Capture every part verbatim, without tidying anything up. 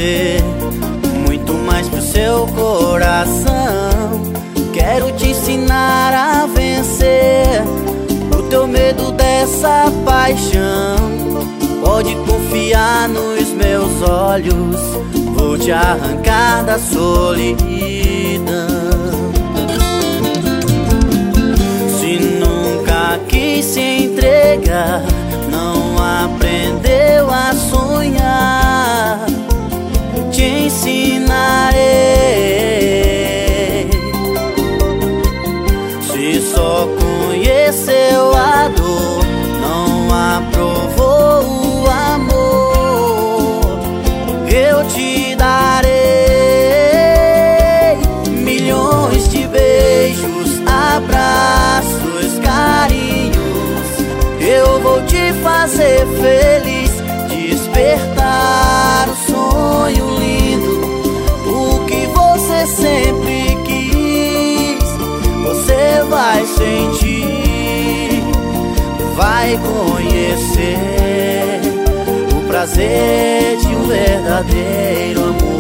você, muito mais pro seu coração. Quero te ensinar a vencer o teu medo dessa paixão. Pode confiar nos meus olhos, vou te arrancar da solidão. Se nunca quis se entregar, não aprendeu a sonhar, te ensinarei. Se só conheceu a dor, não aprovou o amor, eu te darei milhões de beijos, abraços, carinhos. Eu vou te fazer feliz, despertar o sonho lindo, o que você sempre quis. Você vai sentir, vai conhecer o prazer de um verdadeiro amor.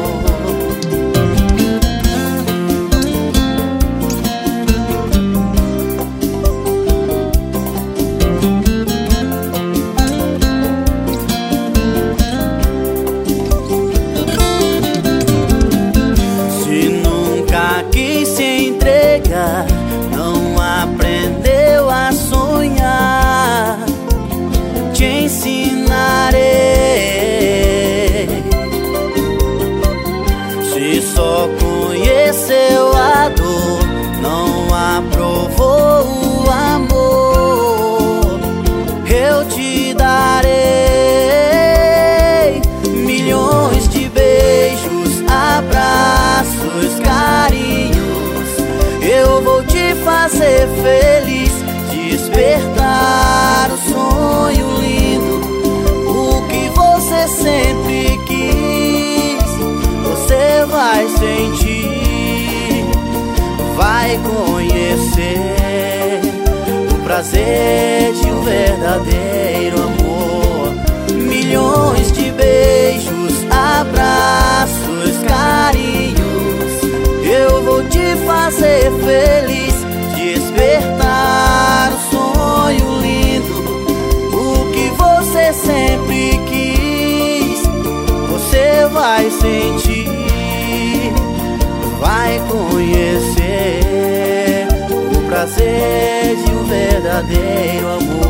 Não aprendeu a sonhar, te ensinarei. Se só conheceu a dor, não aprovou o amor, eu te darei milhões de beijos, abraços, carinhos. Eu vou te fazer feliz, despertar o sonho lindo, o que você sempre quis. Você vai sentir, vai conhecer o prazer de um verdadeiro amor. Milhões de beijos, abraços, carinhos. Eu vou te fazer feliz, despertar o sonho lindo, o que você sempre quis. Você vai sentir, vai conhecer o prazer de um verdadeiro amor.